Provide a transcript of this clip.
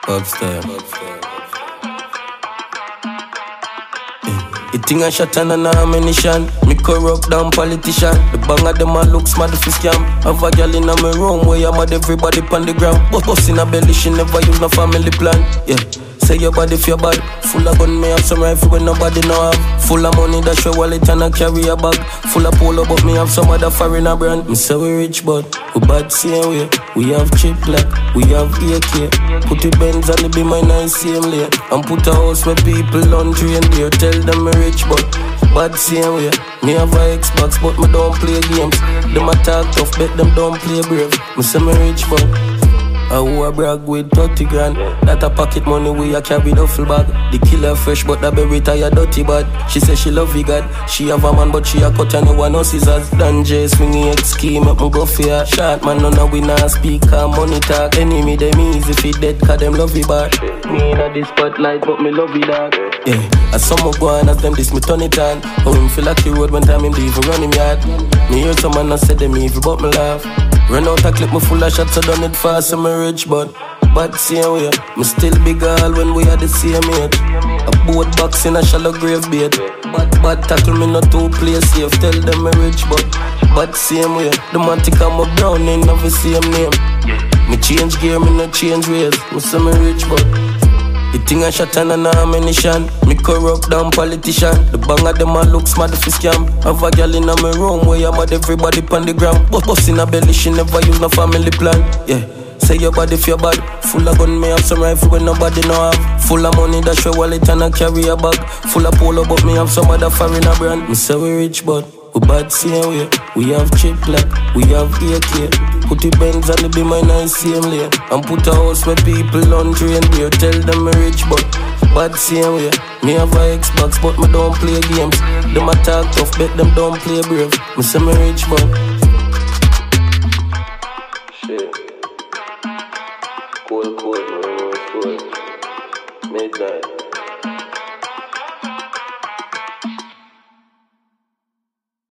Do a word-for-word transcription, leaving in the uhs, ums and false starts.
Upstairs. You think I shot and an ammunition? Me corrupt down politician. The bang of them a look smart if you scam. Have a girl in a me room where I'm mad everybody on the ground. But bust in a belly, she never use no family plan. Yeah. Say your body feel bad. Full of gun, me have some rifle when nobody know have. Full of money, that's your wallet and I carry a bag. Full of polo, but me have some other foreigner brand. Me say we rich, but we bad same way. We have chip black, we have A K. Put the Benz on the beam and I same lane. And put a house where people on train there. Tell them me rich, but bad same way. Me have a Xbox, but me don't play games. Them attack tough, bet them don't play brave. Me say me rich, but I who a brag with thirty grand. That a pocket money we a carry duffel bag. The killer fresh but that baby tired dirty bad. She say she love you God. She have a man but she a cut and no one no scissors. Dan J swingy X scheme make me go fear. Short man none a we nah speak and money talk. Enemy them easy fit dead cause them love you bad. Me in a this spotlight but me love you dog. Yeah, as some go on as them this me turn it on. How him feel like the road when time him leave run him yard. Me hear some man a say them evil but me laugh. Run out a clip, me full of shots, so done it fast, so me rich, but bad same way. Me still big all when we are the same age. A boat box in a shallow grave bait. Bad, bad tackle me not to play safe. Tell them me rich, but bad same way. The man think I'm a brown, ain't never same name. Me change gear, me not change ways. Me say me rich, but the thing I shot and an ammunition. Me corrupt down politician. The bang of them a look smart if you scam. Have a girl in a me room where I'm mad everybody on the ground. But bust in a belly, she never use no family plan. Yeah, say your body feel bad. Full of gun, me have some rifle when nobody know have. Full of money, that's your wallet and I carry a bag. Full of polo, but me have some other foreigner brand. Me say we rich, but we bad same way. We have chip black, we have A K. Put the Benz on the beam and I same lane. And put a house where people on train there. Tell them me rich, but bad same way. Me have a Xbox, but me don't play games. Them attack tough, bet them don't play brave. Me say me rich, but shit. Cool, cool, cool. Midnight.